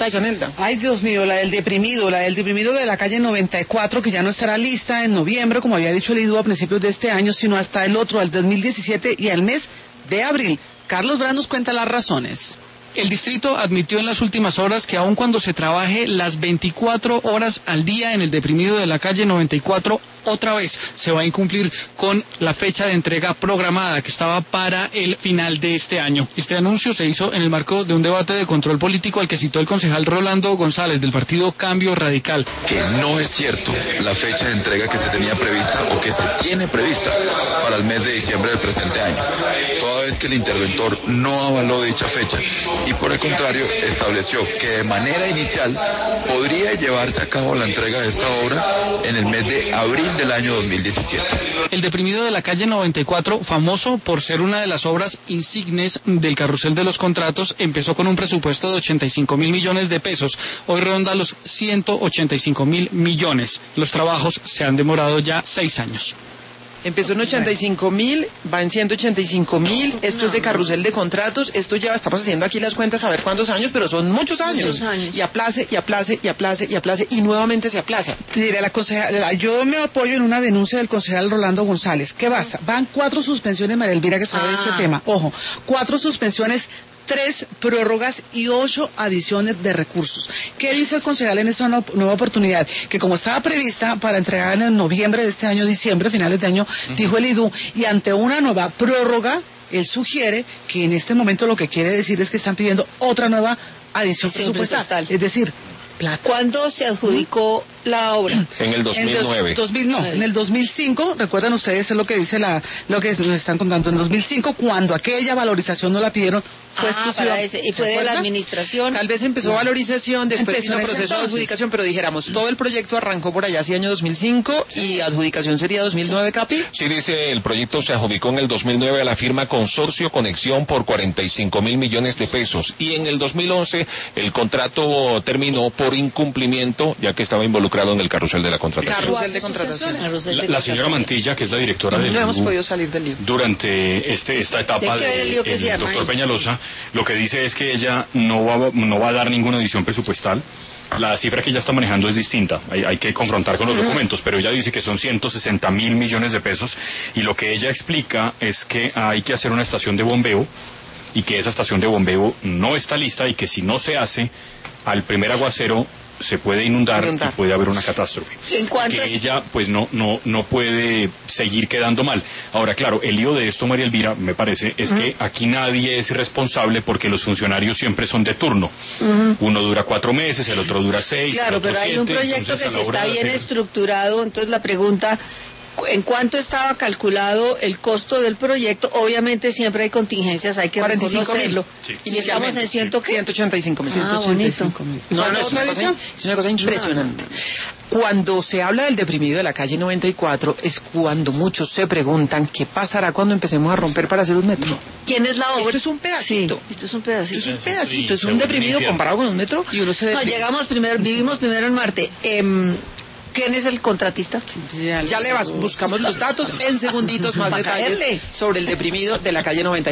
pregunta, Yanelda. Ay, Dios mío, la del deprimido de la calle 94, que ya no estará lista en noviembre, como había dicho el IDU a principios de este año, sino hasta el otro, al 2017 y al mes de abril. Carlos Brand nos cuenta las razones. El distrito admitió en las últimas horas que aun cuando se trabaje las 24 horas al día en el deprimido de la calle 94, otra vez se va a incumplir con la fecha de entrega programada que estaba para el final de este año. Este anuncio se hizo en el marco de un debate de control político al que citó el concejal Rolando González del partido Cambio Radical. Que no es cierto la fecha de entrega que se tenía prevista o que se tiene prevista para el mes de diciembre del presente año, toda vez que el interventor no avaló dicha fecha y por el contrario estableció que de manera inicial podría llevarse a cabo la entrega de esta obra en el mes de abril del año 2017. El deprimido de la calle 94, famoso por ser una de las obras insignes del carrusel de los contratos, empezó con un presupuesto de 85.000 millones de pesos. Hoy ronda los 185.000 millones. Los trabajos se han demorado ya 6 años. Empezó en 85.000, va en 185.000, esto es de carrusel de contratos, esto ya estamos haciendo aquí las cuentas a ver cuántos años, pero son muchos años. Muchos años. Y aplace, y aplace, y aplace, y aplace, y nuevamente se aplaza. Mire, yo me apoyo en una denuncia del concejal Rolando González. ¿Qué pasa? Van 4 suspensiones, María Elvira, que sabe de este tema. Ojo, 4 suspensiones, 3 prórrogas y 8 adiciones de recursos. ¿Qué dice el concejal en esta nueva oportunidad? Que como estaba prevista para entregar en noviembre de este año, diciembre, finales de año, dijo el IDU, y ante una nueva prórroga, él sugiere que en este momento lo que quiere decir es que están pidiendo otra nueva adición presupuestal. Es decir, plata. ¿Cuándo se adjudicó la obra? En el 2009. En el 2005, recuerdan ustedes, es lo que dice lo que nos están contando, en 2005, cuando aquella valorización no la pidieron, fue exclusiva. Y fue de la administración. Tal vez empezó valorización, después vino proceso de adjudicación, pero dijéramos, todo el proyecto arrancó por allá hacia año 2005 y adjudicación sería 2009, Capi. Sí, dice, el proyecto se adjudicó en el 2009 a la firma Consorcio Conexión por 45.000 millones de pesos y en el 2011 el contrato terminó por incumplimiento, ya que estaba involucrado en el carrusel de la contratación. Carrusel de contratación. La señora Mantilla, que es la directora del no hemos podido salir del lío. Durante esta etapa del doctor Peñalosa, lo que dice es que ella no va a dar ninguna adición presupuestal. La cifra que ella está manejando es distinta, hay que confrontar con los documentos, pero ella dice que son 160.000 millones de pesos y lo que ella explica es que hay que hacer una estación de bombeo y que esa estación de bombeo no está lista y que si no se hace, al primer aguacero se puede inundar y puede haber una catástrofe. Que ella pues no puede seguir quedando mal. Ahora, claro, el lío de esto, María Elvira, me parece, es que aquí nadie es responsable porque los funcionarios siempre son de turno. Uno dura 4 meses, el otro dura 6. Claro, pero hay un proyecto que si está bien estructurado, entonces la pregunta... ¿En cuánto estaba calculado el costo del proyecto? Obviamente siempre hay contingencias, hay que reconocerlo. Sí. Y estamos en 185.000. Ah, bonito. No, es una cosa impresionante. Cuando se habla del deprimido de la calle 94 es cuando muchos se preguntan qué pasará cuando empecemos a romper para hacer un metro. ¿Quién es la obra? Esto es un pedacito. Sí, esto es un pedacito. Esto es un pedacito, es un deprimido comparado con un metro. Y uno se vivimos primero en Marte. ¿Quién es el contratista? Ya le buscamos los datos en segunditos, más detalles sobre el deprimido de la calle 94.